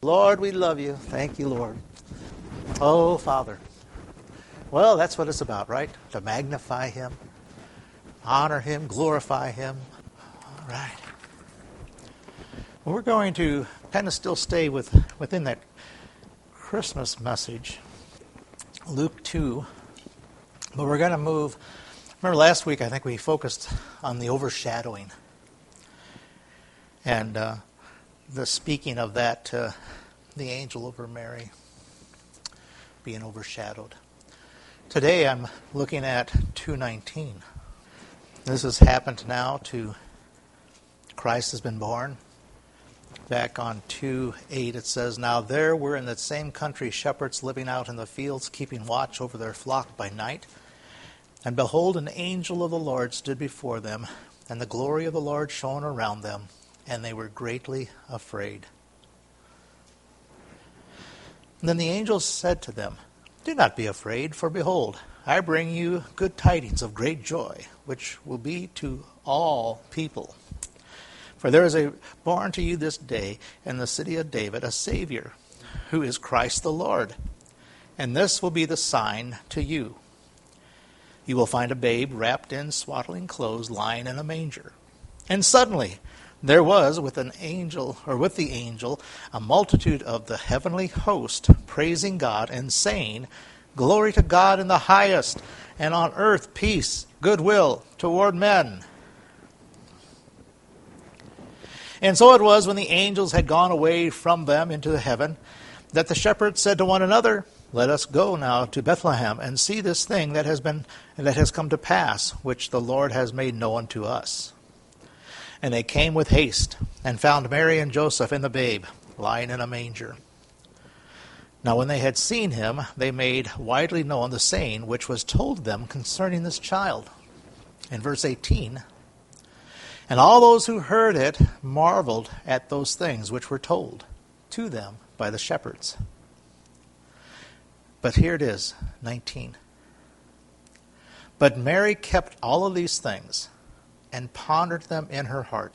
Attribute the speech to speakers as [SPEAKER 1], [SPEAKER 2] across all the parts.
[SPEAKER 1] Lord, we love you. Thank you, Lord. Oh, Father. Well, that's what it's about, right? To magnify Him, honor Him, glorify Him. All right. Well, we're going to kind of still stay within that Christmas message, Luke 2. But we're going to move. Remember last week, I think we focused on the overshadowing. And the speaking of that to the angel over Mary being overshadowed. Today I'm looking at 2:19. This has happened now to Christ has been born. Back on 2:8 it says, "Now there were in that same country shepherds living out in the fields, keeping watch over their flock by night. And behold, an angel of the Lord stood before them, and the glory of the Lord shone around them, and they were greatly afraid. And then the angel said to them, 'Do not be afraid, for behold, I bring you good tidings of great joy, which will be to all people. For there is born to you this day in the city of David a Savior, who is Christ the Lord. And this will be the sign to you. You will find a babe wrapped in swaddling clothes, lying in a manger.' And suddenly there was with the angel, a multitude of the heavenly host, praising God and saying, 'Glory to God in the highest, and on earth peace, goodwill toward men.' And so it was, when the angels had gone away from them into heaven, that the shepherds said to one another, 'Let us go now to Bethlehem and see this thing that has come to pass, which the Lord has made known to us.' And they came with haste, and found Mary and Joseph and the babe lying in a manger. Now when they had seen him, they made widely known the saying which was told them concerning this child." In verse 18, "And all those who heard it marveled at those things which were told to them by the shepherds." But here it is, 19. "But Mary kept all of these things, and pondered them in her heart."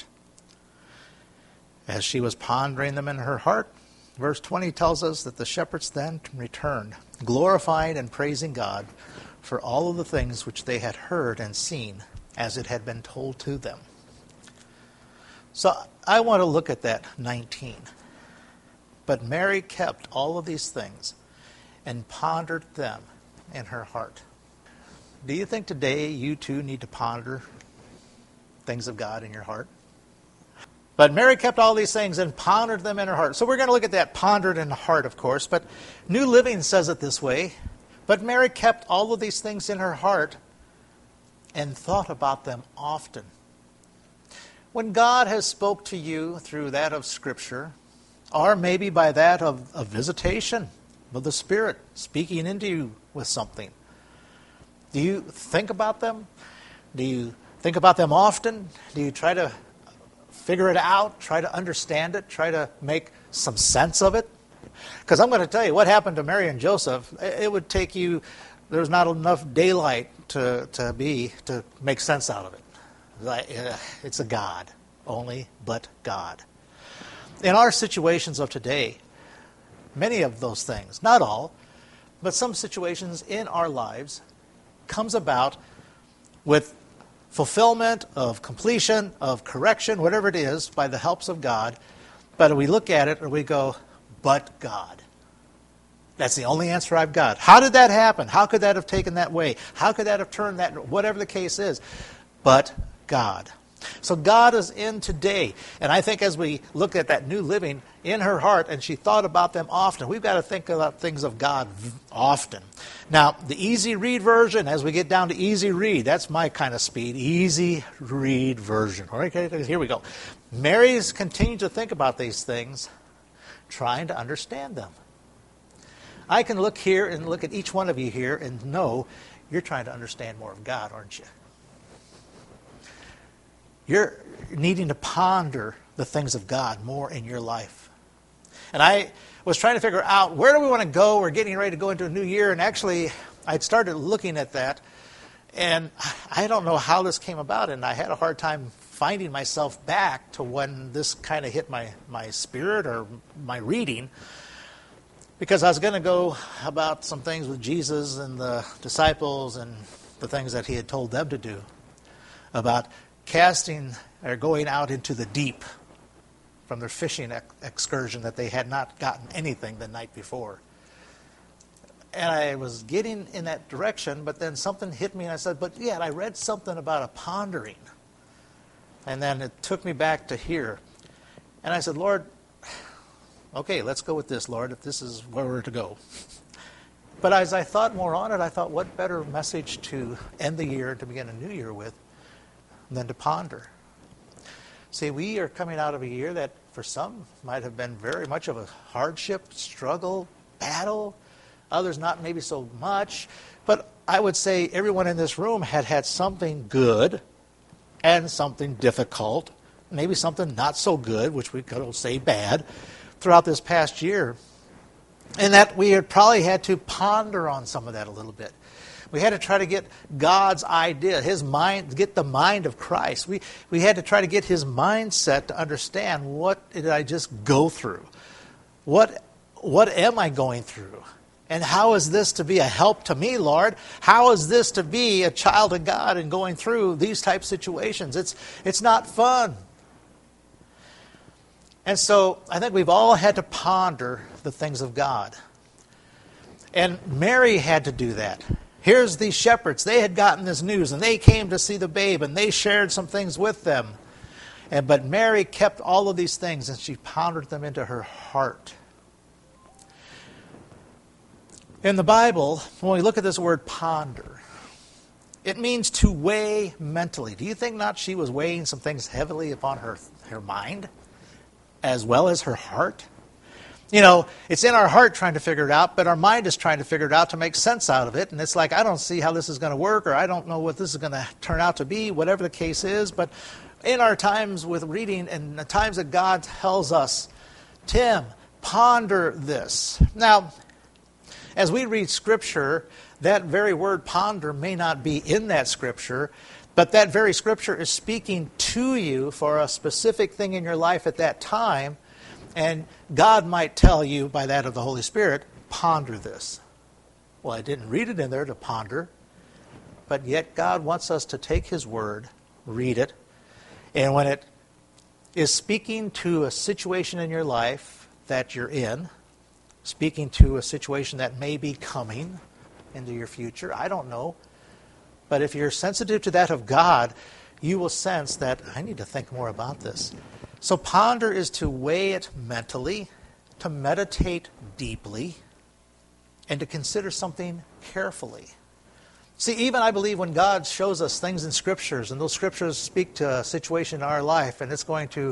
[SPEAKER 1] As she was pondering them in her heart, verse 20 tells us that the shepherds then returned, glorifying and praising God for all of the things which they had heard and seen, as it had been told to them. So I want to look at that 19. "But Mary kept all of these things, and pondered them in her heart." Do you think today you too need to ponder things of God in your heart? But Mary kept all these things and pondered them in her heart. So we're going to look at that pondered in the heart, of course. But New Living says it this way: "But Mary kept all of these things in her heart and thought about them often." When God has spoke to you through that of Scripture, or maybe by that of a visitation of the Spirit speaking into you with something, do you think about them? Do you think about them often? Do you try to figure it out, try to understand it, try to make some sense of it? Because I'm going to tell you what happened to Mary and Joseph. It would take you, there's not enough daylight to make sense out of it. It's a God, only but God. In our situations of today, many of those things, not all, but some situations in our lives comes about with fulfillment, of completion, of correction, whatever it is, by the helps of God. But we look at it and we go, but God. That's the only answer I've got. How did that happen? How could that have taken that way? How could that have turned that, whatever the case is? But God. So God is in today. And I think as we look at that New Living in her heart, and she thought about them often, we've got to think about things of God often. Now, the easy read version, as we get down to easy read, that's my kind of speed, easy read version. All right, here we go. Mary's continued to think about these things, trying to understand them. I can look here and look at each one of you here and know you're trying to understand more of God, aren't you? You're needing to ponder the things of God more in your life. And I was trying to figure out, where do we want to go? We're getting ready to go into a new year. And actually, I'd started looking at that. And I don't know how this came about. And I had a hard time finding myself back to when this kind of hit my spirit or my reading, because I was going to go about some things with Jesus and the disciples and the things that he had told them to do about casting or going out into the deep from their fishing excursion that they had not gotten anything the night before. And I was getting in that direction, but then something hit me and I said, but yeah, I read something about a pondering. And then it took me back to here. And I said, Lord, okay, let's go with this, Lord, if this is where we're to go. But as I thought more on it, I thought, what better message to end the year, to begin a new year with, than to ponder. See, we are coming out of a year that for some might have been very much of a hardship, struggle, battle. Others not maybe so much. But I would say everyone in this room had had something good and something difficult, maybe something not so good, which we could say bad, throughout this past year. And that we had probably had to ponder on some of that a little bit. We had to try to get God's idea, his mind, get the mind of Christ. We had to try to get his mindset to understand, what did I just go through? What am I going through? And how is this to be a help to me, Lord? How is this to be a child of God and going through these type situations? It's not fun. And so I think we've all had to ponder the things of God. And Mary had to do that. Here's these shepherds. They had gotten this news, and they came to see the babe, and they shared some things with them. But Mary kept all of these things, and she pondered them into her heart. In the Bible, when we look at this word ponder, it means to weigh mentally. Do you think not she was weighing some things heavily upon her mind, as well as her heart? You know, it's in our heart trying to figure it out, but our mind is trying to figure it out to make sense out of it. And it's like, I don't see how this is going to work, or I don't know what this is going to turn out to be, whatever the case is. But in our times with reading and the times that God tells us, Tim, ponder this. Now, as we read Scripture, that very word ponder may not be in that Scripture, but that very Scripture is speaking to you for a specific thing in your life at that time. And God might tell you by that of the Holy Spirit, ponder this. Well, I didn't read it in there to ponder, but yet God wants us to take his word, read it, and when it is speaking to a situation in your life that you're in, speaking to a situation that may be coming into your future, I don't know, but if you're sensitive to that of God, you will sense that I need to think more about this. So ponder is to weigh it mentally, to meditate deeply, and to consider something carefully. See, even I believe when God shows us things in Scriptures, and those Scriptures speak to a situation in our life, and it's going to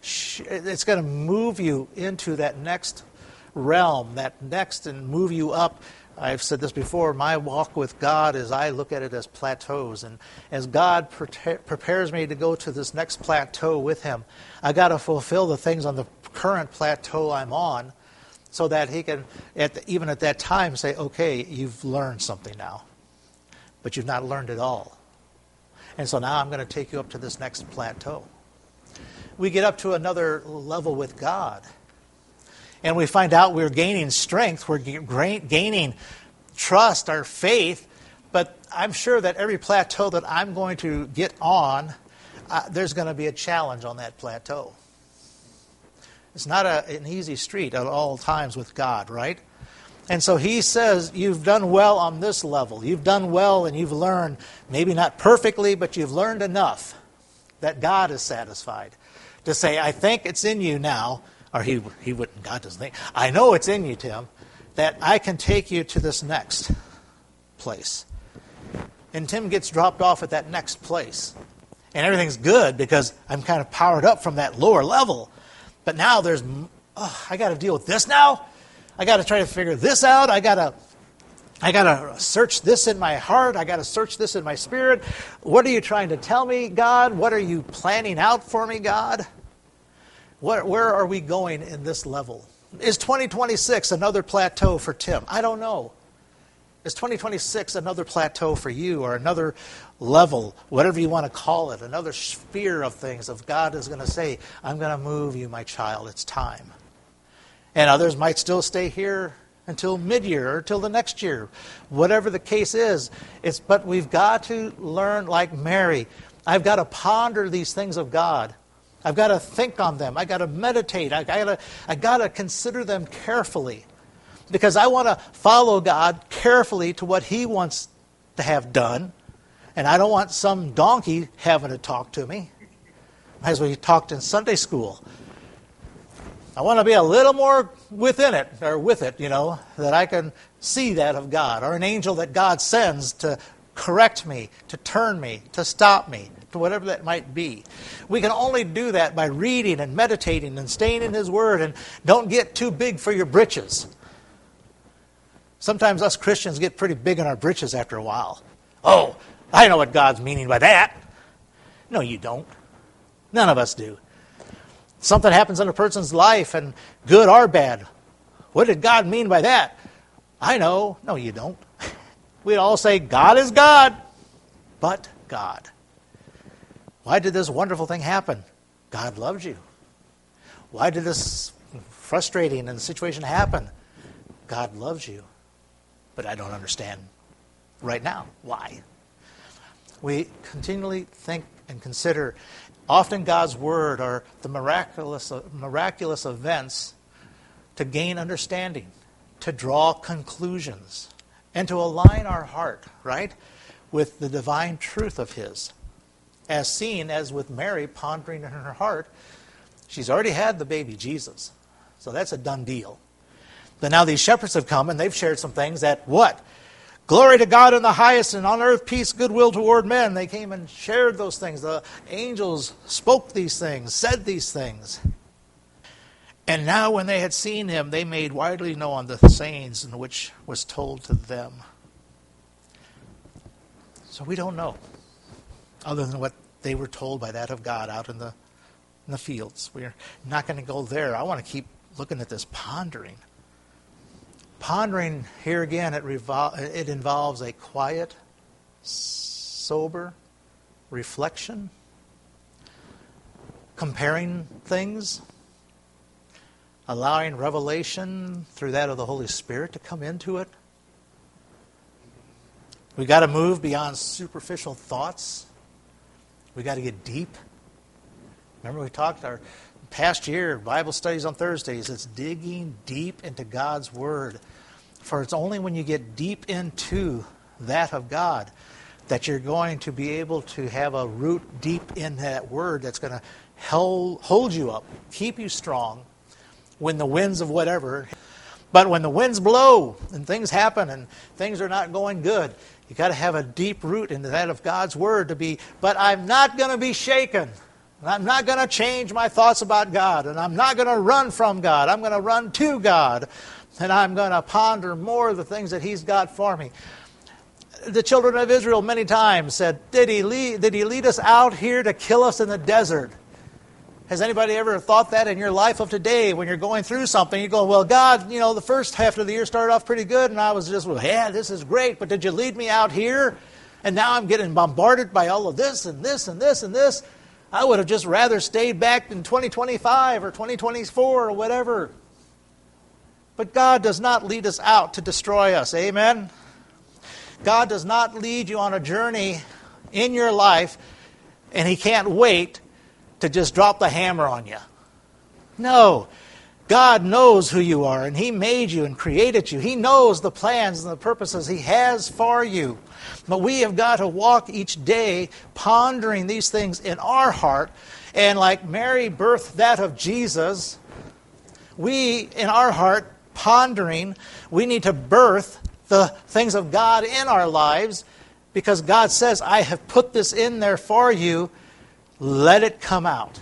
[SPEAKER 1] move you into that next realm, that next, and move you up. I've said this before, my walk with God is, I look at it as plateaus. And as God prepares me to go to this next plateau with him, I got to fulfill the things on the current plateau I'm on, so that he can, even at that time, say, okay, you've learned something now, but you've not learned it all. And so now I'm going to take you up to this next plateau. We get up to another level with God, and we find out we're gaining strength, we're gaining trust, our faith, but I'm sure that every plateau that I'm going to get on, there's going to be a challenge on that plateau. It's not an easy street at all times with God, right? And so he says, you've done well on this level. You've done well and you've learned, maybe not perfectly, but you've learned enough that God is satisfied to say, I think it's in you now. Or he wouldn't, God doesn't think. I know it's in you, Tim, that I can take you to this next place. And Tim gets dropped off at that next place. And everything's good because I'm kind of powered up from that lower level. But now I got to deal with this now. I got to try to figure this out. I got to search this in my heart. I got to search this in my spirit. What are you trying to tell me, God? What are you planning out for me, God? Where are we going in this level? Is 2026 another plateau for Tim? I don't know. Is 2026 another plateau for you, or another level, whatever you want to call it, another sphere of things of God is going to say, I'm going to move you, my child, it's time. And others might still stay here until mid-year or till the next year. Whatever the case is, but we've got to learn like Mary. I've got to ponder these things of God. I've got to think on them. I've got to meditate. I've got to consider them carefully. Because I want to follow God carefully to what He wants to have done. And I don't want some donkey having to talk to me, as we talked in Sunday school. I want to be a little more within it, or with it, that I can see that of God, or an angel that God sends to correct me, to turn me, to stop me, to whatever that might be. We can only do that by reading and meditating and staying in His Word, and don't get too big for your britches. Sometimes us Christians get pretty big in our britches after a while. Oh, I know what God's meaning by that. No, you don't. None of us do. Something happens in a person's life, and good or bad. What did God mean by that? I know. No, you don't. We'd all say, God is God, but God. Why did this wonderful thing happen? God loves you. Why did this frustrating situation happen? God loves you. But I don't understand right now why. We continually think and consider often God's Word or the miraculous events to gain understanding, to draw conclusions, and to align our heart, right, with the divine truth of His. As seen as with Mary pondering in her heart, she's already had the baby Jesus. So that's a done deal. But now these shepherds have come and they've shared some things that, what? Glory to God in the highest, and on earth peace, goodwill toward men. They came and shared those things. The angels spoke these things, said these things. And now when they had seen Him, they made widely known the sayings in which was told to them. So we don't know, other than what they were told by that of God out in the fields. We're not going to go there. I want to keep looking at this pondering. Pondering, here again, it involves a quiet, sober reflection, comparing things, allowing revelation through that of the Holy Spirit to come into it. We've got to move beyond superficial thoughts. We've got to get deep. Remember we talked our past year, Bible studies on Thursdays, it's digging deep into God's Word. For it's only when you get deep into that of God that you're going to be able to have a root deep in that Word that's going to hold you up, keep you strong when the winds of whatever. But when the winds blow and things happen and things are not going good, you've got to have a deep root into that of God's Word to be, but I'm not going to be shaken. I'm not going to change my thoughts about God, and I'm not going to run from God. I'm going to run to God, and I'm going to ponder more of the things that He's got for me. The children of Israel many times said, did He lead us out here to kill us in the desert? Has anybody ever thought that in your life of today when you're going through something? You go, well, God, the first half of the year started off pretty good, and I was just, well, yeah, this is great, but did you lead me out here? And now I'm getting bombarded by all of this and this and this and this. I would have just rather stayed back in 2025 or 2024 or whatever. But God does not lead us out to destroy us. Amen? God does not lead you on a journey in your life and He can't wait to just drop the hammer on you. No. God knows who you are, and He made you and created you. He knows the plans and the purposes He has for you. But we have got to walk each day pondering these things in our heart. And like Mary birthed that of Jesus, we, in our heart, pondering, we need to birth the things of God in our lives, because God says, I have put this in there for you. Let it come out.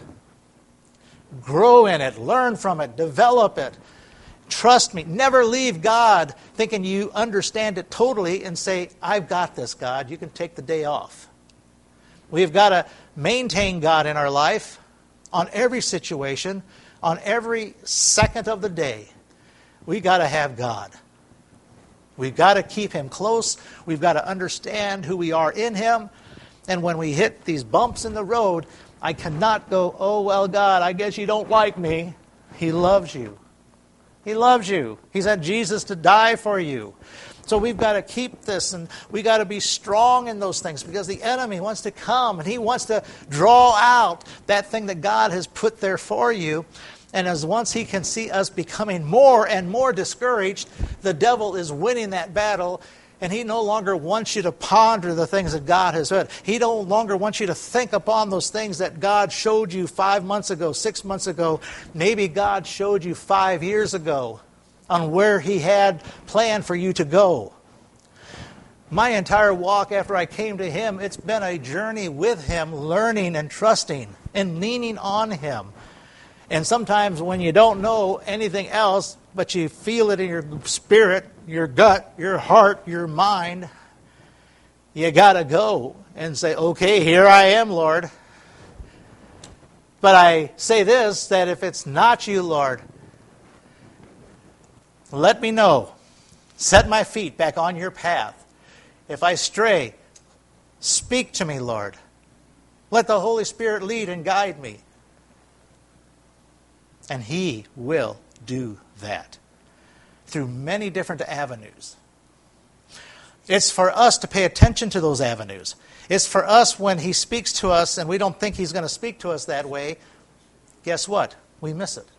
[SPEAKER 1] Grow in it, learn from it, develop it. Trust me. Never leave God thinking you understand it totally and say, I've got this, God. You can take the day off. We've got to maintain God in our life on every situation, on every second of the day. We've got to have God. We've got to keep him close. We've got to understand who we are in him. And when we hit these bumps in the road, I cannot go, oh, well, God, I guess you don't like me. He loves you. He loves you. He sent Jesus to die for you. So we've got to keep this, and we've got to be strong in those things, because the enemy wants to come and he wants to draw out that thing that God has put there for you. And as once he can see us becoming more and more discouraged, the devil is winning that battle, and he no longer wants you to ponder the things that God has said. He no longer wants you to think upon those things that God showed you 5 months ago, 6 months ago. Maybe God showed you 5 years ago on where he had planned for you to go. My entire walk after I came to him, it's been a journey with him, learning and trusting and leaning on him. And sometimes when you don't know anything else, but you feel it in your spirit, your gut, your heart, your mind, you got to go and say, okay, here I am, Lord. But I say this, that if it's not you, Lord, let me know. Set my feet back on your path. If I stray, speak to me, Lord. Let the Holy Spirit lead and guide me. And he will do that through many different avenues. It's for us to pay attention to those avenues. It's for us, when he speaks to us and we don't think he's going to speak to us that way, guess what? We miss it.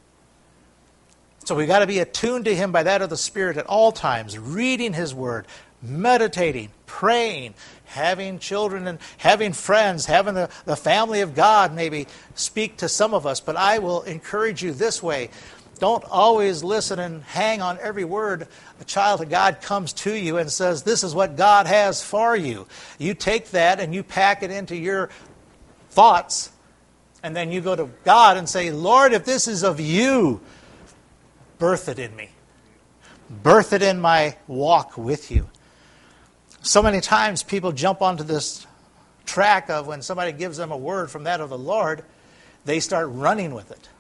[SPEAKER 1] So we've got to be attuned to him by that of the Spirit at all times, reading his word, meditating, praying, having children and having friends, having the family of God maybe speak to some of us. But I will encourage you this way. Don't always listen and hang on every word a child of God comes to you and says, this is what God has for you. You take that and you pack it into your thoughts, and then you go to God and say, Lord, if this is of you, birth it in me. Birth it in my walk with you. So many times people jump onto this track of when somebody gives them a word from that of the Lord, they start running with it.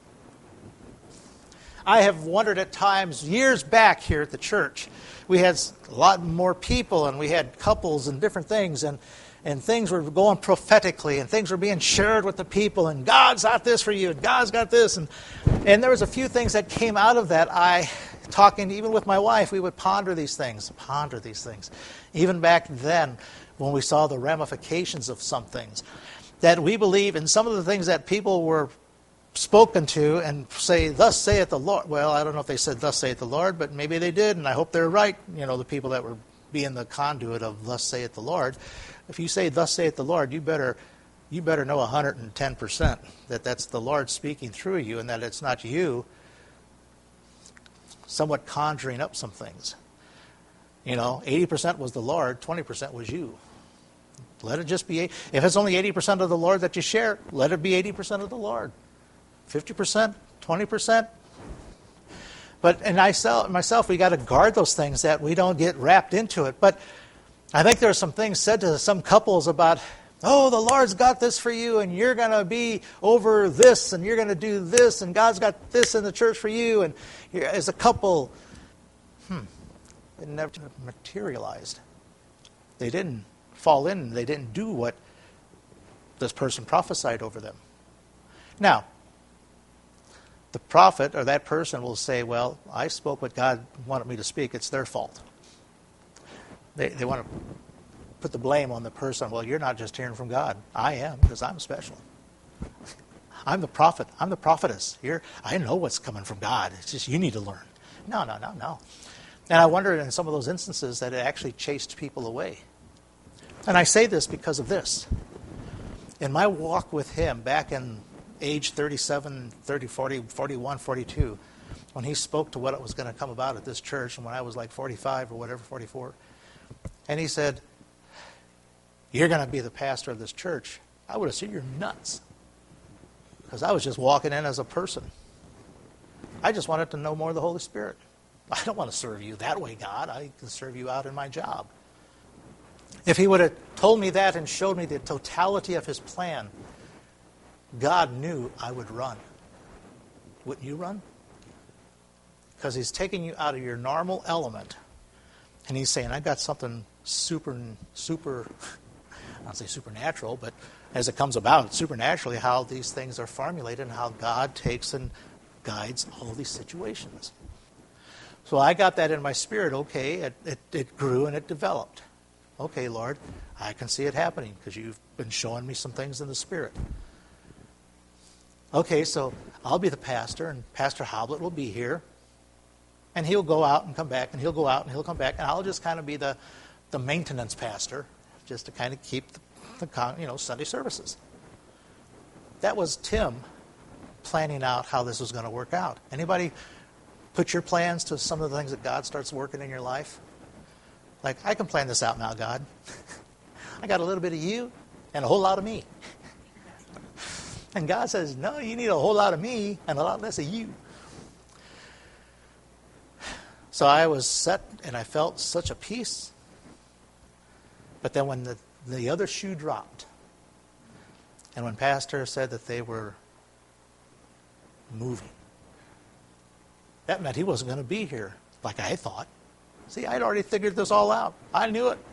[SPEAKER 1] I have wondered at times, years back here at the church, we had a lot more people and we had couples and different things, and things were going prophetically and things were being shared with the people, and God's got this for you and God's got this. And there was a few things that came out of that. Talking even with my wife, we would ponder these things. Even back then, when we saw the ramifications of some things, that we believe in some of the things that people were spoken to and say, thus saith the Lord. Well, I don't know if they said, thus saith the Lord, but maybe they did, and I hope they're right, the people that were being the conduit of thus saith the Lord. If you say, thus saith the Lord, you better know 110% that that's the Lord speaking through you, and that it's not you somewhat conjuring up some things. 80% was the Lord, 20% was you. Let it just be, if it's only 80% of the Lord that you share, let it be 80% of the Lord. 50%, 20%. But in myself, we got to guard those things that we don't get wrapped into it. But I think there are some things said to some couples about, oh, the Lord's got this for you, and you're going to be over this, and you're going to do this, and God's got this in the church for you. And as a couple, it never materialized. They didn't fall in. They didn't do what this person prophesied over them. Now, the prophet or that person will say, well, I spoke what God wanted me to speak. It's their fault. They want to put the blame on the person. Well, you're not just hearing from God. I am, because I'm special. I'm the prophet. I'm the prophetess. I know what's coming from God. It's just you need to learn. No. And I wonder in some of those instances that it actually chased people away. And I say this because of this. In my walk with him back in age 37, 30, 40, 41, 42, when he spoke to what was going to come about at this church, and when I was like 45 or whatever, 44, and he said, you're going to be the pastor of this church, I would have said, you're nuts. Because I was just walking in as a person. I just wanted to know more of the Holy Spirit. I don't want to serve you that way, God. I can serve you out in my job. If he would have told me that and showed me the totality of his plan, God knew I would run. Wouldn't you run? Because he's taking you out of your normal element And he's saying, I got something super, I don't say supernatural, but as it comes about, supernaturally, how these things are formulated and how God takes and guides all these situations. So I got that in my spirit. Okay, it grew and it developed. Okay, Lord, I can see it happening because you've been showing me some things in the spirit. Okay, so I'll be the pastor, and Pastor Hoblet will be here. And he'll go out and come back, and he'll go out and he'll come back, and I'll just kind of be the maintenance pastor, just to kind of keep the Sunday services. That was Tim planning out how this was going to work out. Anybody put your plans to some of the things that God starts working in your life? Like, I can plan this out now, God. I got a little bit of you and a whole lot of me. And God says, no, you need a whole lot of me and a lot less of you. So I was set, and I felt such a peace. But then when the other shoe dropped, and when Pastor said that they were moving, that meant he wasn't going to be here like I thought. See, I'd already figured this all out. I knew it.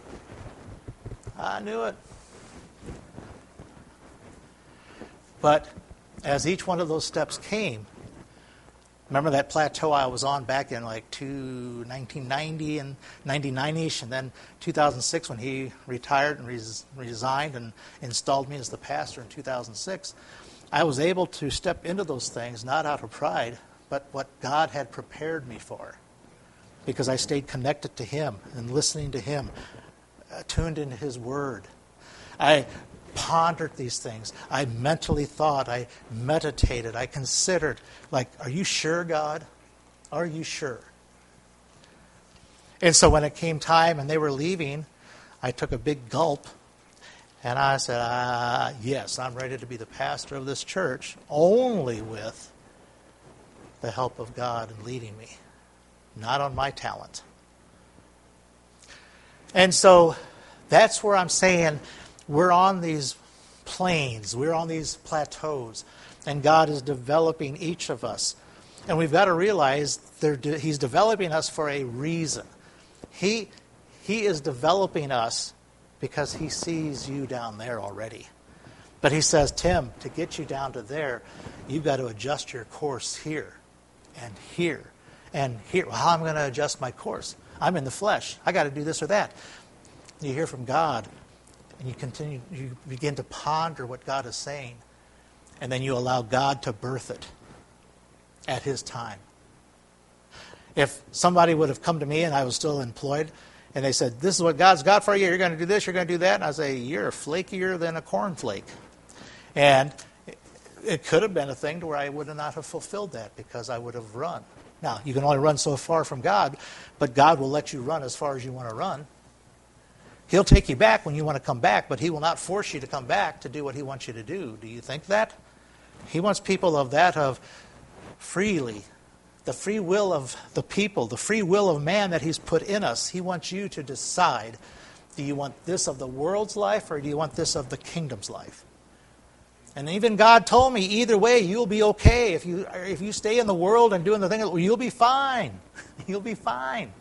[SPEAKER 1] But as each one of those steps came, remember that plateau I was on back in like 1990 and 99-ish, and then 2006 when he retired and resigned and installed me as the pastor in 2006, I was able to step into those things, not out of pride, but what God had prepared me for, because I stayed connected to Him and listening to Him, tuned into His Word. I pondered these things. I mentally thought. I meditated. I considered, like, are you sure, God? Are you sure? And so when it came time and they were leaving, I took a big gulp and I said, yes, I'm ready to be the pastor of this church, only with the help of God in leading me, not on my talent. And so that's where I'm saying we're on these plains, we're on these plateaus, and God is developing each of us. And we've got to realize He's developing us for a reason. He is developing us because He sees you down there already. But He says, Tim, to get you down to there, you've got to adjust your course here and here and here. Well, how am I going to adjust my course? I'm in the flesh. I got to do this or that. You hear from God, and you begin to ponder what God is saying, and then you allow God to birth it at His time. If somebody would have come to me and I was still employed, and they said, this is what God's got for you, you're going to do this, you're going to do that, and I say, you're flakier than a cornflake. And it could have been a thing to where I would not have fulfilled that because I would have run. Now, you can only run so far from God, but God will let you run as far as you want to run. He'll take you back when you want to come back, but He will not force you to come back to do what He wants you to do. Do you think that? He wants people of freely, the free will of the people, the free will of man that He's put in us. He wants you to decide, do you want this of the world's life or do you want this of the kingdom's life? And even God told me, either way, you'll be okay. If you stay in the world and doing the thing, you'll be fine. You'll be fine.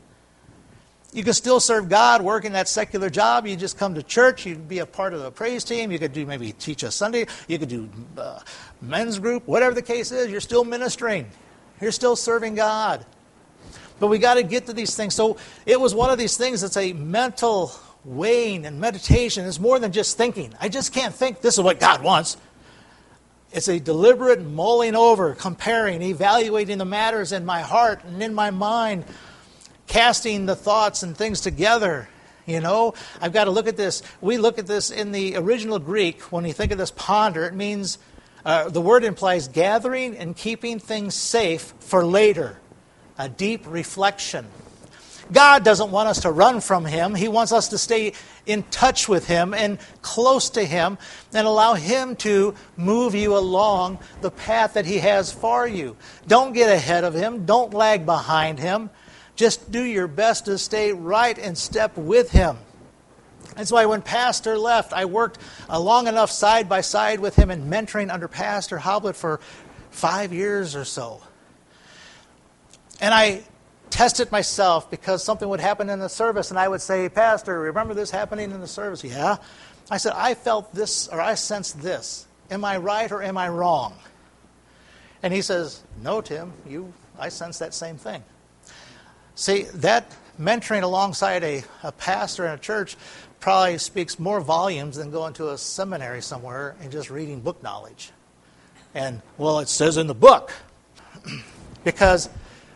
[SPEAKER 1] You can still serve God, work in that secular job. You just come to church. You can be a part of the praise team. You could maybe teach a Sunday. You could do men's group. Whatever the case is, you're still ministering. You're still serving God. But we got to get to these things. So it was one of these things that's a mental weighing and meditation. It's more than just thinking. I just can't think this is what God wants. It's a deliberate mulling over, comparing, evaluating the matters in my heart and in my mind, casting the thoughts and things together. I've got to look at this. We look at this in the original Greek. When you think of this ponder, it means, the word implies gathering and keeping things safe for later, a deep reflection. God doesn't want us to run from Him. He wants us to stay in touch with Him and close to Him and allow Him to move you along the path that He has for you. Don't get ahead of Him. Don't lag behind Him. Just do your best to stay right in step with Him. That's why when Pastor left, I worked long enough side by side with him and mentoring under Pastor Hoblet for 5 years or so. And I test it myself because something would happen in the service, and I would say, Pastor, remember this happening in the service? Yeah. I said, I felt this, or I sensed this. Am I right or am I wrong? And he says, no, Tim, I sense that same thing. See, that mentoring alongside a pastor in a church probably speaks more volumes than going to a seminary somewhere and just reading book knowledge. And, well, it says in the book. Because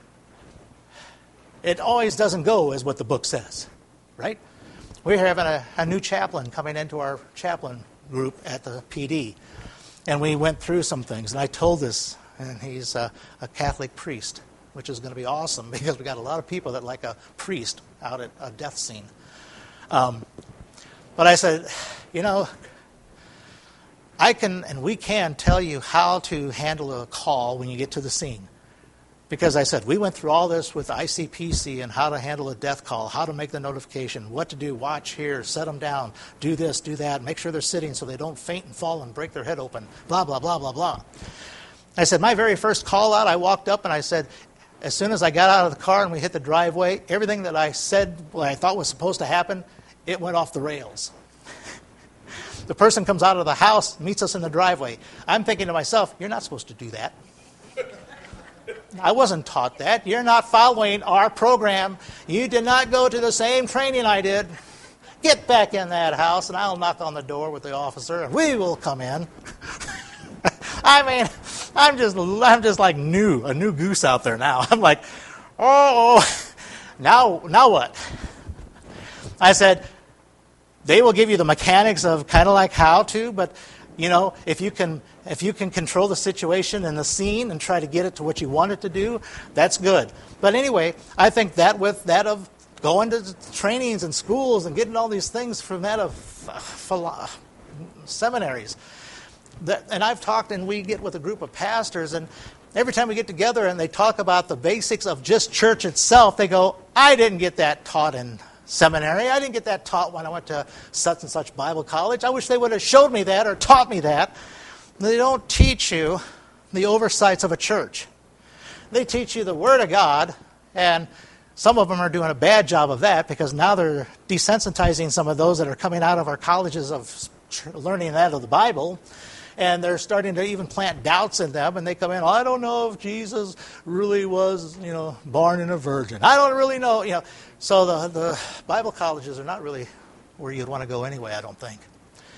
[SPEAKER 1] it always doesn't go as what the book says, right? We're having a new chaplain coming into our chaplain group at the PD. And we went through some things, and I told this, and he's a Catholic priest, which is going to be awesome because we got a lot of people that like a priest out at a death scene. But I said, I can and we can tell you how to handle a call when you get to the scene. Because I said, we went through all this with ICPC and how to handle a death call, how to make the notification, what to do, watch here, set them down, do this, do that, make sure they're sitting so they don't faint and fall and break their head open, blah, blah, blah, blah, blah. I said, my very first call out, I walked up and I said, as soon as I got out of the car and we hit the driveway, everything that I said, what I thought was supposed to happen, it went off the rails. The person comes out of the house, meets us in the driveway. I'm thinking to myself, you're not supposed to do that. I wasn't taught that. You're not following our program. You did not go to the same training I did. Get back in that house, and I'll knock on the door with the officer, and we will come in. I mean, I'm just like a new goose out there now. I'm like, oh, now what? I said, they will give you the mechanics of kind of like how to, but if you can control the situation and the scene and try to get it to what you want it to do, that's good. But anyway, I think that with that of going to trainings and schools and getting all these things from that of seminaries, and I've talked and we get with a group of pastors, and every time we get together and they talk about the basics of just church itself, they go, I didn't get that taught in seminary. I didn't get that taught when I went to such and such Bible college. I wish they would have showed me that or taught me that. They don't teach you the oversights of a church. They teach you the Word of God, and some of them are doing a bad job of that because now they're desensitizing some of those that are coming out of our colleges of learning that of the Bible, and they're starting to even plant doubts in them, and they come in, I don't know if Jesus really was, born in a virgin. I don't really know, So the Bible colleges are not really where you'd want to go anyway, I don't think.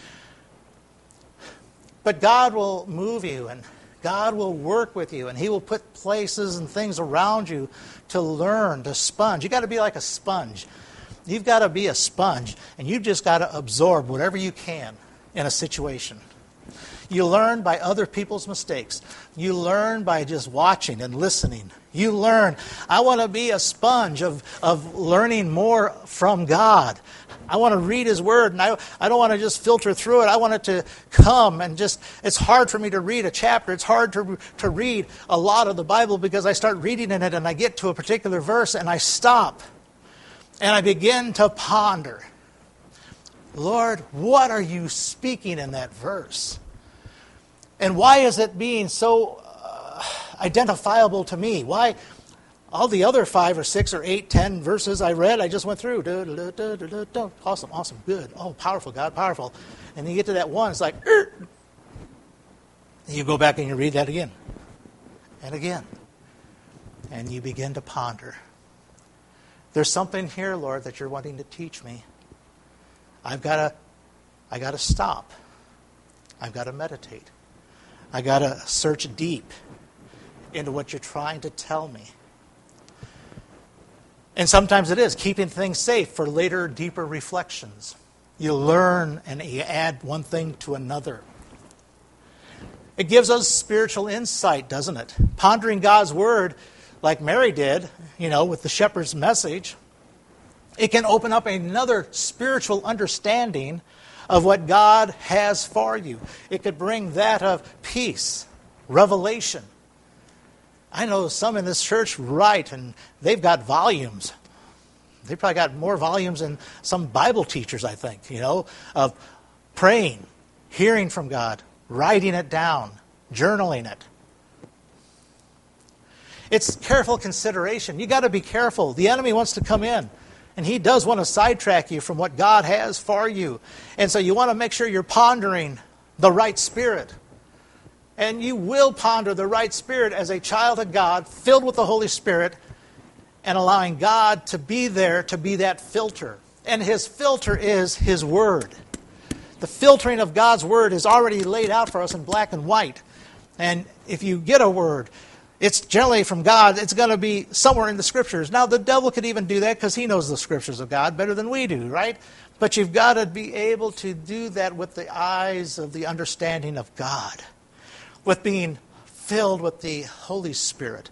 [SPEAKER 1] But God will move you, and God will work with you, and He will put places and things around you to learn, to sponge. You've got to be like a sponge. You've got to be a sponge, and you've just got to absorb whatever you can in a situation. You learn by other people's mistakes. You learn by just watching and listening. You learn. I want to be a sponge of learning more from God. I want to read His Word, and I don't want to just filter through it. I want it to come and just, it's hard for me to read a chapter. It's hard to read a lot of the Bible because I start reading in it and I get to a particular verse and I stop and I begin to ponder. Lord, what are you speaking in that verse? And why is it being so identifiable to me? Why? All the other 5 or 6 or 8, 10 verses I read, I just went through. Awesome, good. Oh, powerful, God, powerful. And then you get to that one, it's like, and you go back and you read that again and again. And you begin to ponder. There's something here, Lord, that you're wanting to teach me. I got to stop. I've got to meditate. I got to search deep into what you're trying to tell me. And sometimes it is keeping things safe for later, deeper reflections. You learn and you add one thing to another. It gives us spiritual insight, doesn't it? Pondering God's Word, like Mary did, with the shepherd's message, it can open up another spiritual understanding of what God has for you. It could bring that of peace, revelation. I know some in this church write, and they've got volumes. They've probably got more volumes than some Bible teachers, I think, of praying, hearing from God, writing it down, journaling it. It's careful consideration. You got to be careful. The enemy wants to come in, and he does want to sidetrack you from what God has for you. And so you want to make sure you're pondering the right spirit. And you will ponder the right spirit as a child of God, filled with the Holy Spirit, and allowing God to be there to be that filter. And his filter is his word. The filtering of God's word is already laid out for us in black and white. And if you get a word, it's generally from God. It's going to be somewhere in the Scriptures. Now, the devil could even do that because he knows the Scriptures of God better than we do, right? But you've got to be able to do that with the eyes of the understanding of God, with being filled with the Holy Spirit.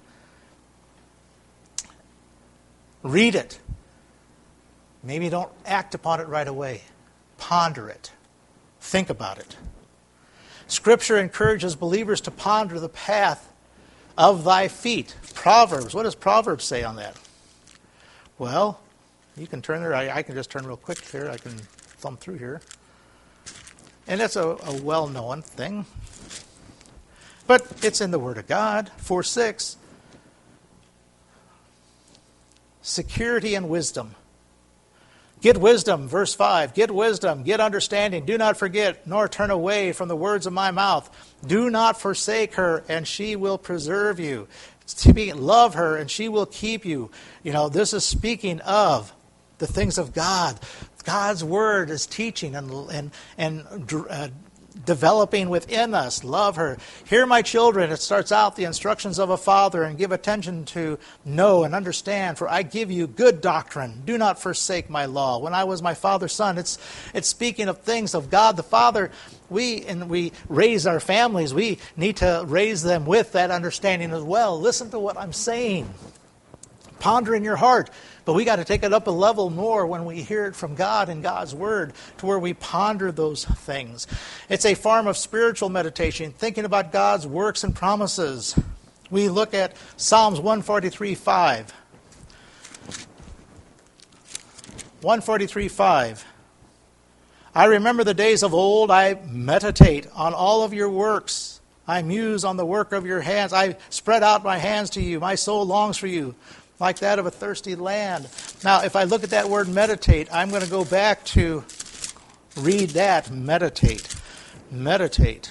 [SPEAKER 1] Read it. Maybe don't act upon it right away. Ponder it. Think about it. Scripture encourages believers to ponder the path of thy feet. Proverbs. What does Proverbs say on that? Well, you can turn there. I can just turn real quick here. I can thumb through here. And that's a well-known thing. But it's in the Word of God. 4:6. Security and wisdom. Get wisdom, verse 5. Get wisdom, get understanding. Do not forget, nor turn away from the words of my mouth. Do not forsake her, and she will preserve you. Love her, and she will keep you. You know, this is speaking of the things of God. God's word is teaching and developing within us. Love her. Hear, my children, it starts out the instructions of a father, and give attention to know and understand, for I give you good doctrine. Do not forsake my law. When I was my father's son, it's speaking of things of God the Father. We raise our families. We need to raise them with that understanding as well. Listen to what I'm saying. Ponder in your heart. But we got to take it up a level more when we hear it from God and God's Word, to where we ponder those things. It's a form of spiritual meditation, thinking about God's works and promises. We look at Psalms 143:5. 143:5. I remember the days of old. I meditate on all of your works. I muse on the work of your hands. I spread out my hands to you. My soul longs for you, like that of a thirsty land. Now, if I look at that word meditate, I'm going to go back to read that. Meditate. Meditate.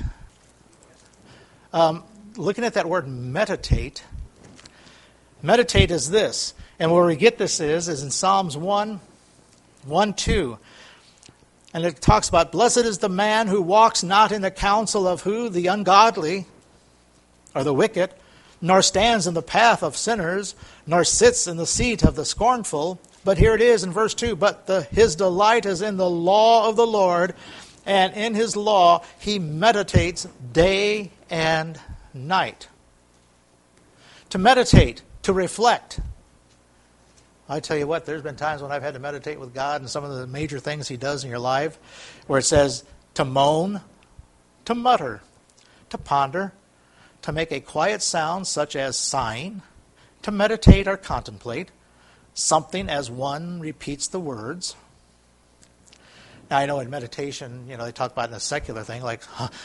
[SPEAKER 1] Looking at that word meditate, meditate is this. And where we get this is in Psalms 1:2. And it talks about, blessed is the man who walks not in the counsel of who? The ungodly, or the wicked, nor stands in the path of sinners, nor sits in the seat of the scornful. But here it is in verse 2, but his delight is in the law of the Lord, and in his law he meditates day and night. To meditate, to reflect. I tell you what, there's been times when I've had to meditate with God and some of the major things he does in your life, where it says to moan, to mutter, to ponder, to make a quiet sound such as sighing, to meditate or contemplate, something as one repeats the words. Now, I know in meditation, they talk about in a secular thing, like,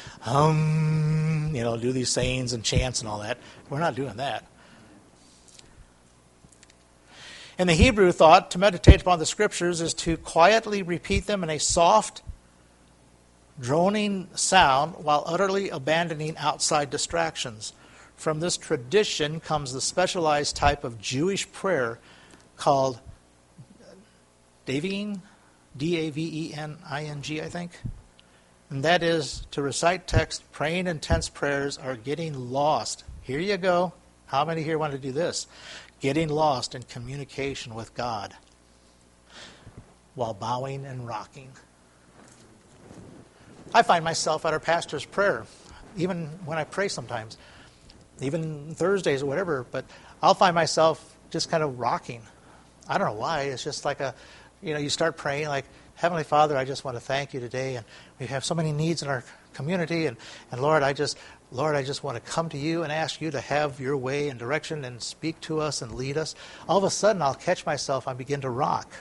[SPEAKER 1] do these sayings and chants and all that. We're not doing that. In the Hebrew thought, to meditate upon the Scriptures is to quietly repeat them in a soft, droning sound while utterly abandoning outside distractions. From this tradition comes the specialized type of Jewish prayer called Davening, Davening, I think. And that is to recite text, praying intense prayers, or getting lost. Here you go. How many here want to do this? Getting lost in communication with God while bowing and rocking. I find myself at our pastor's prayer, even when I pray sometimes, even Thursdays or whatever, but I'll find myself just kind of rocking. I don't know why. It's just like you start praying like, Heavenly Father, I just want to thank you today, and we have so many needs in our community, and Lord, I just want to come to you and ask you to have your way and direction and speak to us and lead us. All of a sudden, I'll catch myself, I begin to rock.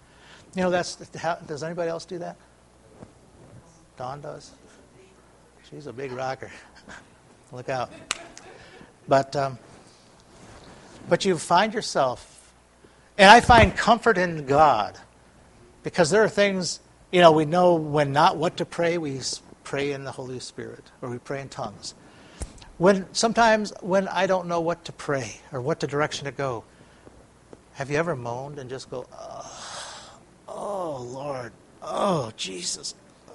[SPEAKER 1] Does anybody else do that? Dawn does. She's a big rocker. Look out. But But you find yourself, and I find comfort in God, because there are things, we know when not what to pray, we pray in the Holy Spirit, or we pray in tongues. Sometimes when I don't know what to pray or what direction to go, have you ever moaned and just go, oh Lord, oh Jesus,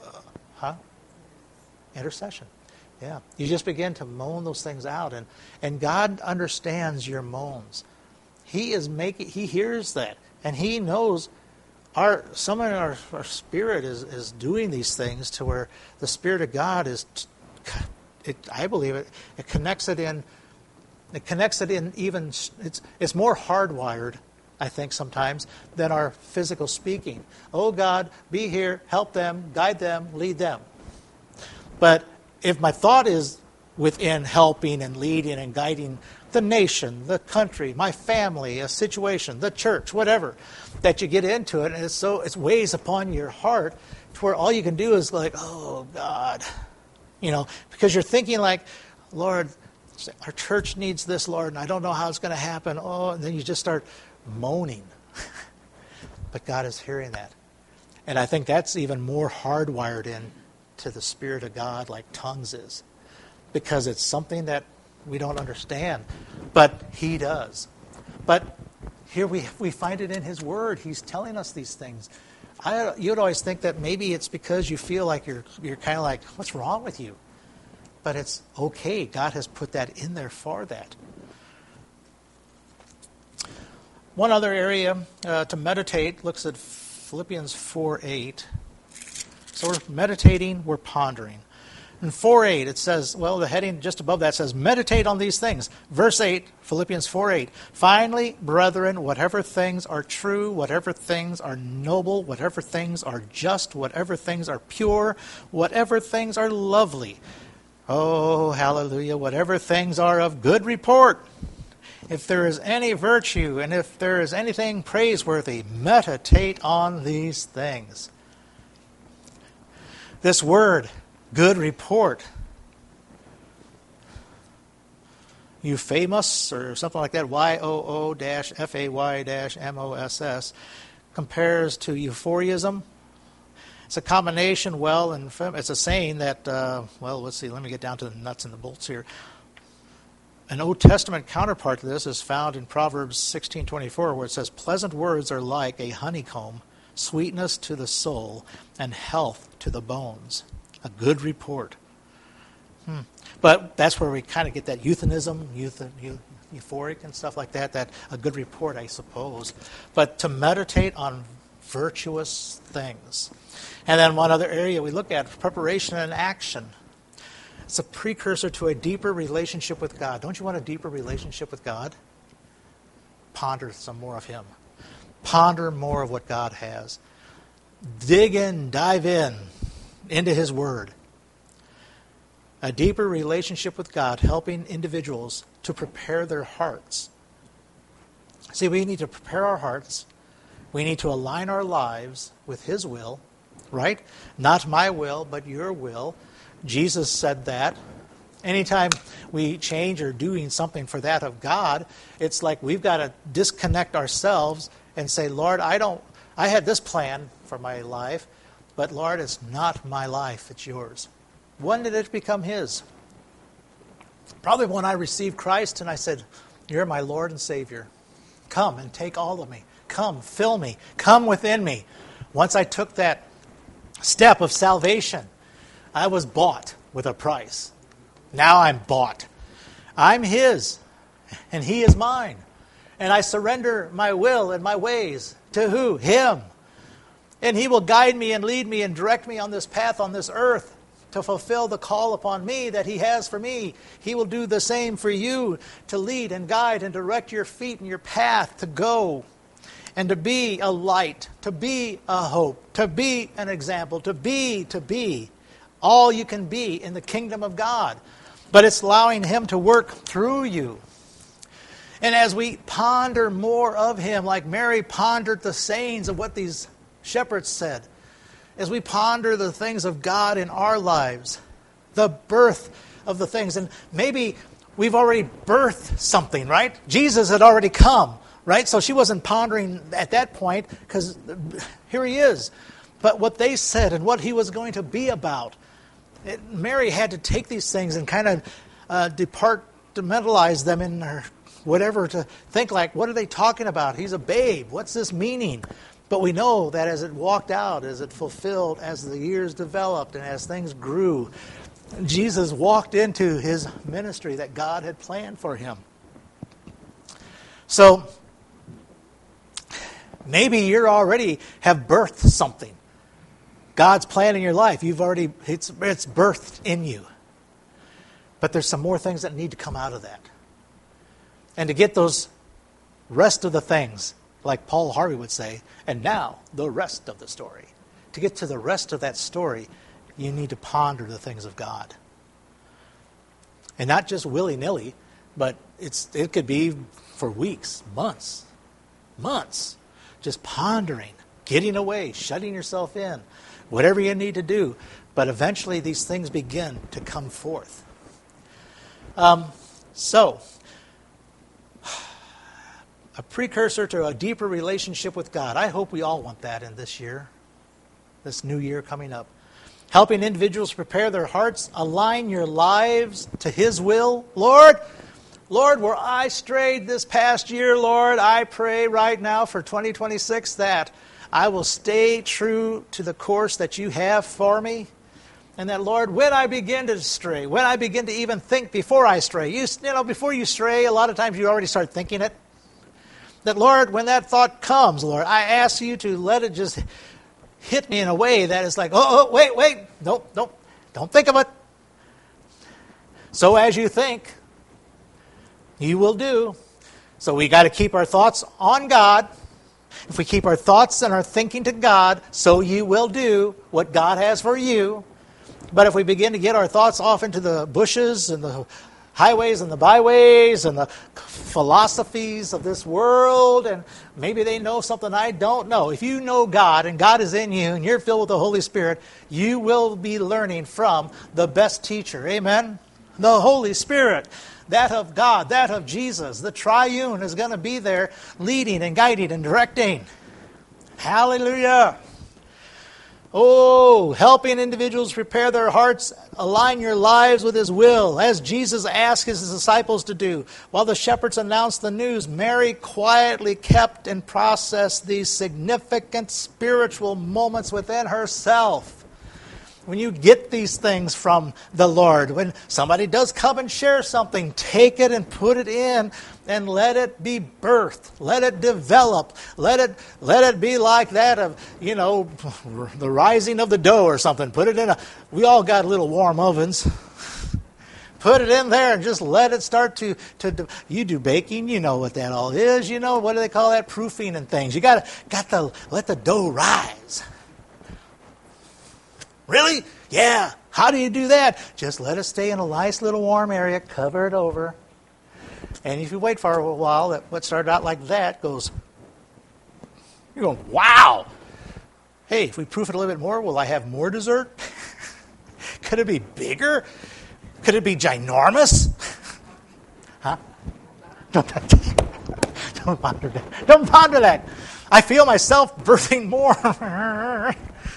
[SPEAKER 1] intercession. Yeah, you just begin to moan those things out, and God understands your moans. He hears that, and He knows some of our spirit is doing these things to where the Spirit of God I believe it connects it in. It connects it in even. It's more hardwired, I think, sometimes than our physical speaking. Oh God, be here, help them, guide them, lead them. But if my thought is within helping and leading and guiding the nation, the country, my family, a situation, the church, whatever, that you get into it, and it weighs upon your heart to where all you can do is like, oh God, because you're thinking like, Lord, our church needs this, Lord, and I don't know how it's going to happen. Oh, and then you just start moaning. But God is hearing that. And I think that's even more hardwired in to the Spirit of God like tongues is. Because it's something that we don't understand. But He does. But here we find it in His Word. He's telling us these things. You'd always think that maybe it's because you feel like you're kind of like, what's wrong with you? But it's okay. God has put that in there for that. One other area to meditate looks at Philippians 4:8. So we're meditating, we're pondering. In 4:8 it says, the heading just above that says, meditate on these things. Verse 8, Philippians 4:8. Finally, brethren, whatever things are true, whatever things are noble, whatever things are just, whatever things are pure, whatever things are lovely. Oh, hallelujah, whatever things are of good report. If there is any virtue and if there is anything praiseworthy, meditate on these things. This word, good report, euphemos or something like that, YOO-FAY-MOSS, compares to euphorism. It's a combination, it's a saying that, let's see, let me get down to the nuts and the bolts here. An Old Testament counterpart to this is found in Proverbs 16:24, where it says, pleasant words are like a honeycomb, sweetness to the soul, and health to the bones. A good report. But that's where we kind of get that euphemism, euphoric and stuff like that a good report, I suppose. But to meditate on virtuous things. And then one other area we look at, preparation and action. It's a precursor to a deeper relationship with God. Don't you want a deeper relationship with God? Ponder some more of Him. Ponder more of what God has. Dig in, dive into His Word. A deeper relationship with God, helping individuals to prepare their hearts. See, we need to prepare our hearts. We need to align our lives with His will, right? Not my will, but your will. Jesus said that. Anytime we change or doing something for that of God, it's like we've got to disconnect ourselves and say, Lord, I had this plan for my life, but Lord, it's not my life, it's yours. When did it become His? Probably when I received Christ and I said, you're my Lord and Savior. Come and take all of me. Come, fill me. Come within me. Once I took that step of salvation, I was bought with a price. Now I'm bought. I'm His, and He is mine. And I surrender my will and my ways to who? Him. And He will guide me and lead me and direct me on this path on this earth to fulfill the call upon me that He has for me. He will do the same for you, to lead and guide and direct your feet and your path to go and to be a light, to be a hope, to be an example, to be all you can be in the kingdom of God. But it's allowing Him to work through you. And as we ponder more of Him, like Mary pondered the sayings of what these shepherds said, as we ponder the things of God in our lives, the birth of the things, and maybe we've already birthed something, right? Jesus had already come, right? So she wasn't pondering at that point because here he is. But what they said and what he was going to be about, Mary had to take these things and kind of departmentalize them in her whatever to think like, what are they talking about? He's a babe. What's this meaning? But we know that as it walked out, as it fulfilled, as the years developed, and as things grew, Jesus walked into his ministry that God had planned for him. So maybe you already have birthed something. God's plan in your life, it's birthed in you. But there's some more things that need to come out of that. And to get those rest of the things, like Paul Harvey would say, and now the rest of the story. To get to the rest of that story, you need to ponder the things of God. And not just willy-nilly, but it could be for weeks, months, just pondering, getting away, shutting yourself in, whatever you need to do. But eventually these things begin to come forth. So, a precursor to a deeper relationship with God. I hope we all want that in this year, this new year coming up. Helping individuals prepare their hearts, align your lives to His will. Lord, where I strayed this past year, Lord, I pray right now for 2026 that I will stay true to the course that you have for me. And that, Lord, when I begin to stray, when I begin to even think before I stray, before you stray, a lot of times you already start thinking it. That, Lord, when that thought comes, Lord, I ask you to let it just hit me in a way that is like, wait, nope, don't think of it. So as you think, you will do. So we got to keep our thoughts on God. If we keep our thoughts and our thinking to God, so you will do what God has for you. But if we begin to get our thoughts off into the bushes and the highways and the byways and the philosophies of this world, and maybe they know something I don't know. If you know God and God is in you and you're filled with the Holy Spirit, you will be learning from the best teacher. Amen? The Holy Spirit, that of God, that of Jesus. The triune is going to be there leading and guiding and directing. Hallelujah. Oh, helping individuals prepare their hearts, align your lives with His will, as Jesus asked His disciples to do. While the shepherds announced the news, Mary quietly kept and processed these significant spiritual moments within herself. When you get these things from the Lord, when somebody does come and share something, take it and put it in and let it be birthed. Let it develop. Let it be like that of, the rising of the dough or something. Put it in we all got little warm ovens. Put it in there and just let it start to you do baking, you know what that all is. You know, what do they call that? Proofing and things. You got to let the dough rise. Really? Yeah. How do you do that? Just let it stay in a nice little warm area, cover it over. And if you wait for a while, what started out like that goes, you're going, wow. Hey, if we proof it a little bit more, will I have more dessert? Could it be bigger? Could it be ginormous? Huh? Don't ponder that. Don't ponder that. I feel myself birthing more.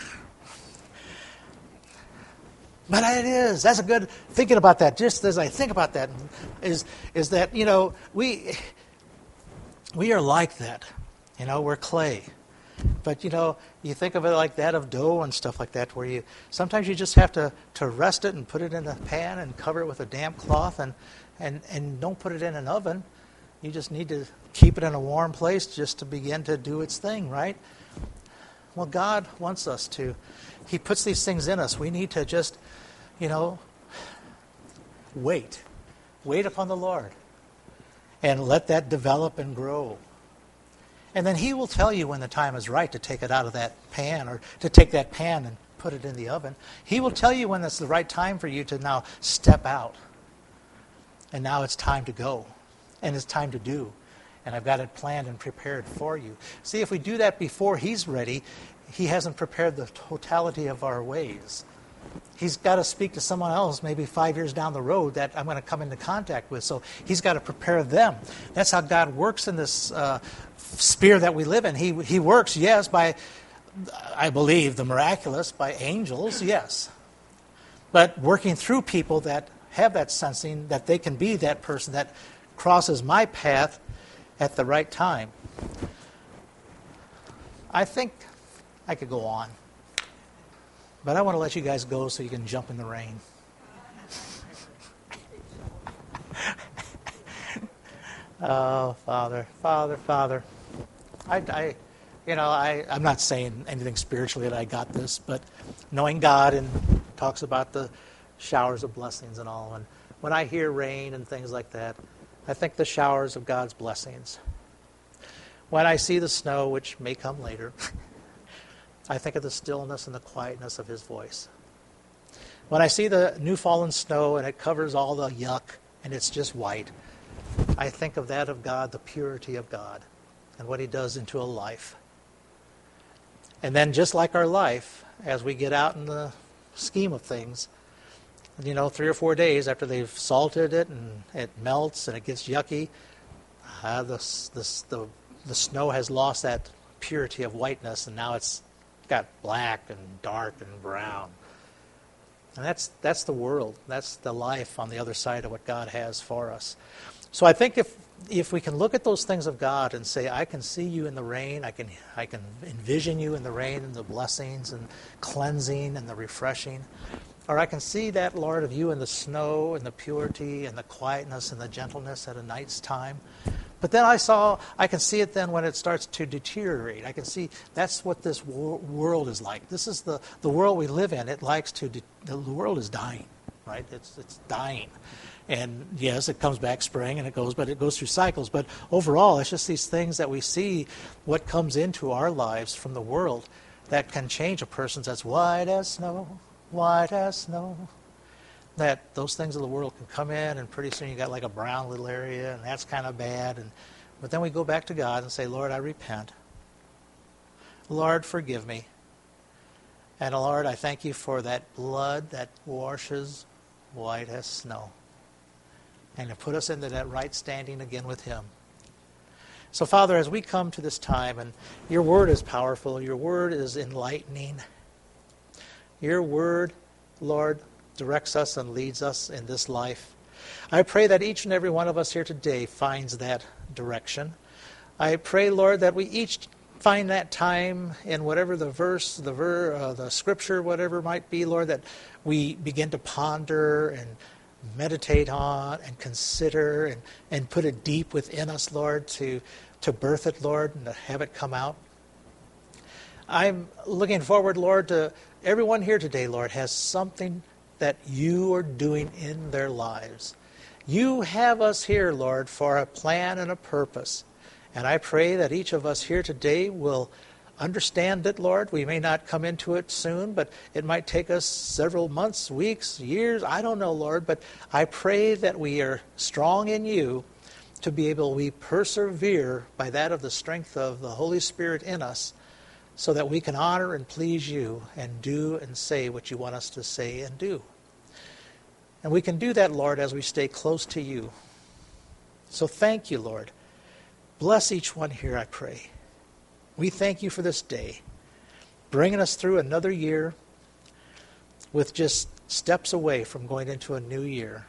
[SPEAKER 1] But it is. That's a good thinking about that. Just as I think about that, is that we are like that. We're clay. But you think of it like that of dough and stuff like that, where sometimes you just have to rest it and put it in a pan and cover it with a damp cloth and don't put it in an oven. You just need to keep it in a warm place just to begin to do its thing, right? Well, God wants us to. He puts these things in us. We need to just, wait. Wait upon the Lord. And let that develop and grow. And then He will tell you when the time is right to take it out of that pan, or to take that pan and put it in the oven. He will tell you when it's the right time for you to now step out. And now it's time to go. And it's time to do. And I've got it planned and prepared for you. See, if we do that before He's ready, He hasn't prepared the totality of our ways. he's got to speak to someone else maybe 5 years down the road that I'm going to come into contact with. So he's got to prepare them. That's how God works in this sphere that we live in. He works, yes, by, I believe, the miraculous, by angels, yes. But working through people that have that sensing that they can be that person that crosses my path at the right time. I think I could go on. But I want to let you guys go so you can jump in the rain. Oh, Father. I'm not saying anything spiritually that I got this, but knowing God and talks about the showers of blessings and all. And when I hear rain and things like that, I think the showers of God's blessings. When I see the snow, which may come later, I think of the stillness and the quietness of his voice. When I see the new fallen snow and it covers all the yuck and it's just white, I think of that of God, the purity of God, and what he does into a life. And then just like our life, as we get out in the scheme of things, 3 or 4 days after they've salted it and it melts and it gets yucky, the snow has lost that purity of whiteness, and now it's got black and dark and brown. And that's the world. That's the life on the other side of what God has for us. So I think if we can look at those things of God and say, I can see you in the rain, I can envision you in the rain and the blessings and cleansing and the refreshing, or I can see that, Lord, of you in the snow and the purity and the quietness and the gentleness at a night's time. But then I can see it then when it starts to deteriorate. I can see that's what this world is like. This is the world we live in. It likes to, the world is dying, right? It's dying. And yes, it comes back spring and it goes through cycles. But overall, it's just these things that we see what comes into our lives from the world that can change a person that's white as snow, that those things of the world can come in, and pretty soon you got like a brown little area, and that's kind of bad. But then we go back to God and say, Lord, I repent. Lord, forgive me. And Lord, I thank you for that blood that washes white as snow, and to put us into that right standing again with him. So, Father, as we come to this time, and your word is powerful, your word is enlightening, your word, Lord, directs us and leads us in this life. I pray that each and every one of us here today finds that direction. I pray, Lord, that we each find that time in whatever the verse, the scripture, whatever it might be, Lord, that we begin to ponder and meditate on and consider and put it deep within us, Lord, to birth it, Lord, and to have it come out. I'm looking forward, Lord, to everyone here today, Lord, has something that you are doing in their lives. You have us here, Lord, for a plan and a purpose. And I pray that each of us here today will understand it, Lord. We may not come into it soon, but it might take us several months, weeks, years. I don't know, Lord, but I pray that we are strong in you to be able to persevere by that of the strength of the Holy Spirit in us, so that we can honor and please you and do and say what you want us to say and do. And we can do that, Lord, as we stay close to you. So thank you, Lord. Bless each one here, I pray. We thank you for this day, bringing us through another year with just steps away from going into a new year.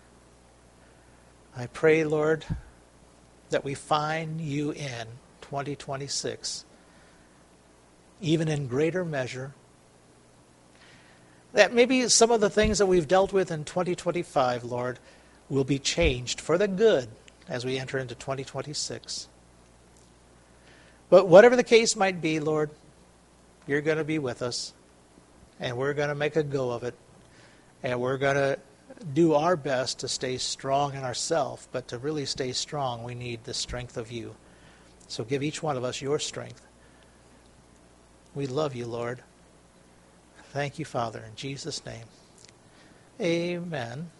[SPEAKER 1] I pray, Lord, that we find you in 2026, even in greater measure, that maybe some of the things that we've dealt with in 2025, Lord, will be changed for the good as we enter into 2026. But whatever the case might be, Lord, you're going to be with us, and we're going to make a go of it, and we're going to do our best to stay strong in ourselves, but to really stay strong, we need the strength of you. So give each one of us your strength. We love you, Lord. Thank you, Father, in Jesus' name. Amen.